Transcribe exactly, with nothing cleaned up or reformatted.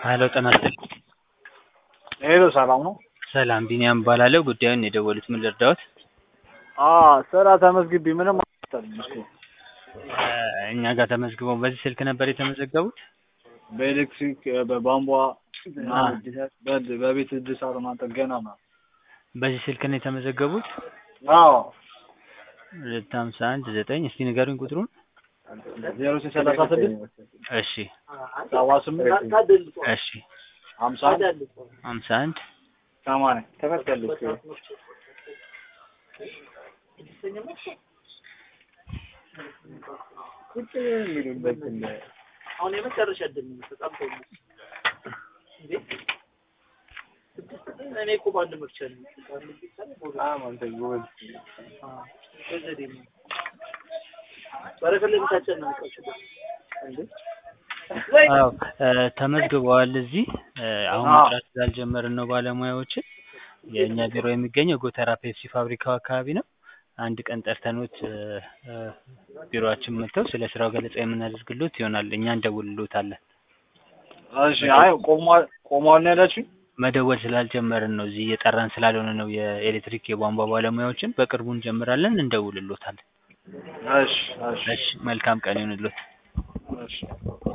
ሀሎ ጤና ይስጥልኝ። ሄሎ ሰላም ነው? ሰላም ቢኒያም እባላለሁ። ጉዳዩን የደወሉት ምን ልርዳዎት? አዎ ስራ ተመዝግቤ ምንም አልመጣልኝም እኮ። እኛ ጋር ተመዝግበው በዚህ ስልክ ነበር የተመዘገቡት? በኤሌክትሪክ በቧንቧ በ- በቤት እድሳት እና ጥገና ነው። በዚህ ስልክ ነው የተመዘገቡት? አዎ ሁለት ሀምሳ አንድ ዘጠኝ እስቲ ንገሩኝ ቁጥሩን። ዜሮ ዘጠኝ ሰላሳ ስድስት እሺ ሰባ ስምንት እሺ ሀምሳ ሀምሳ አንድ ሰማንያ ተፈቀደልኝ። አሁን የመጨረሻ እድል ነው ተጣምቶ እንዴ እኔ እኮ ባንድ ምርጫ ነው ባንድ ብቻ ነው አዎ አንተ ጎበዝ አዎ ከዘዴ ነው በረከለ ብቻችን ነው የምትቀጭው እንዴ አዎ ተመዝግበዋል። እዚህ አሁን መስራት ስላልጀመርን ነው ባለሙያዎችን። የእኛ ቢሮ የሚገኘው ጎተራ ፔፕሲ ፋብሪካው አካባቢ ነው። አንድ ቀን ጠርተኖት ቢሮአችን መጥተው ስለ ስራው ገለጻ የምናደርግሎት ይሆናል። እኛ እንደውልሎታለን። እሺ አይ ቆሟል ቆሟል ነው ያላችሁኝ? መደወል ስላልጀመርን ነው፣ እዚህ እየጠራን ስላልሆነ ነው። የኤሌክትሪክ የቧንቧ ባለሙያዎችን በቅርቡ እንጀምራለን፣ እንደውልሎታለን። እሺ እሺ እሺ መልካም ቀን ይሁንልዎት። እሺ